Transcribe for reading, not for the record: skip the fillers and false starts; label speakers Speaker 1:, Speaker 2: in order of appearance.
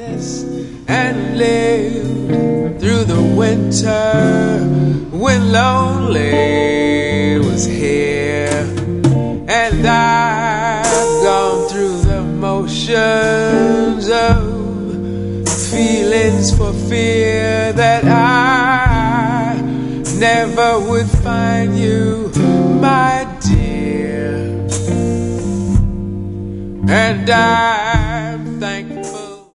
Speaker 1: loneliness and lived through the winter when lonely was here. And I've gone through the motions of feelings for fear that I never would find you, my dear. And